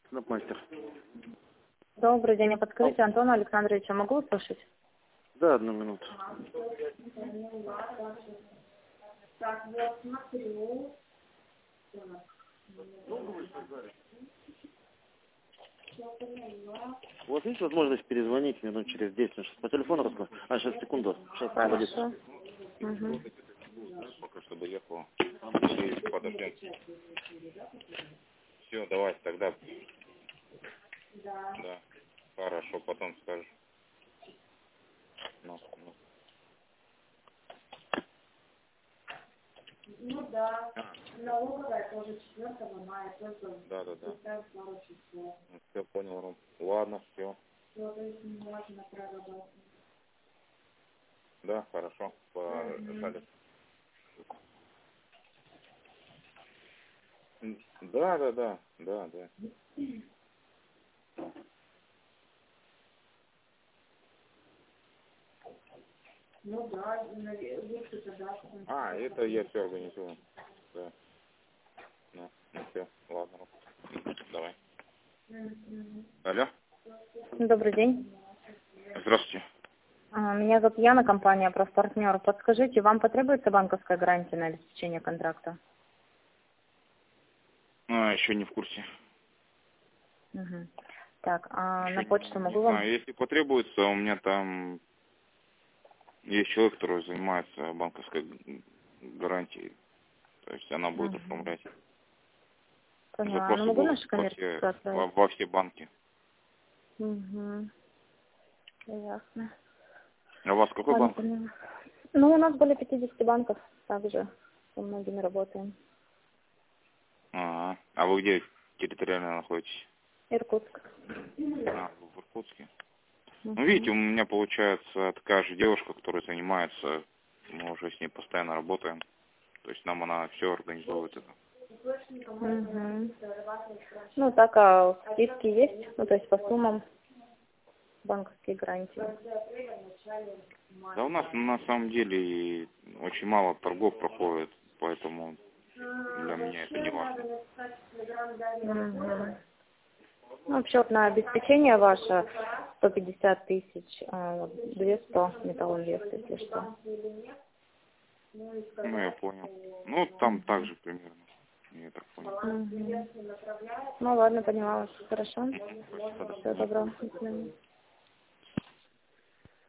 Снапмастер. Добрый день, а подскажите, Антона Александровича могу услышать? Да, 1 минуту. У вас есть возможность перезвонить минут через 10? Потому что по телефону разговариваю. Сейчас, секунду. Сейчас освободится. Хорошо. Угу. Пока что доехал. И подождем. Все, давай тогда. Да. Хорошо, потом скажешь. Ну. Ну да. Налоговая тоже 4 мая, только Да. пару часов. Все понял, Ром. Ладно, все. Все, то есть не можно проработать. Да, хорошо. Пожалуйста. Да. Ну да, лучше тогда. Это я все организую. Да. Ну все, ладно. Давай. Алло. Добрый день. Здравствуйте. Меня зовут Яна, компания «Профпартнер». Подскажите, вам потребуется банковская гарантия на обеспечение контракта? Еще не в курсе. Угу. Так, Еще на почту не могу вам? знаю. Если потребуется, у меня там есть человек, который занимается банковской гарантией. То есть она будет оформлять. Поняла. Запросы Могу будут нашу коммерческую отправить? во все банки. Угу. Ясно. А у вас какой Ладно, банк? поняла. Ну, у нас более 50 банков, также со многими работаем. А вы где территориально находитесь? Иркутск. В Иркутске. Ну, видите, у меня получается такая же девушка, которая занимается, мы уже с ней постоянно работаем. То есть нам она все организовывает это. Ну, так, а скидки есть? Ну, то есть по суммам банковские гарантии? Да у нас на самом деле очень мало торгов проходит, поэтому для меня это не важно. Ну, вообще вот на обеспечение ваше 150 тысяч, 200 металлоинвест, если что. Ну, я понял. Ну, там так же примерно. Я так понял. Ну, ладно, поняла вас. Хорошо. Спасибо. Всего доброго. До свидания.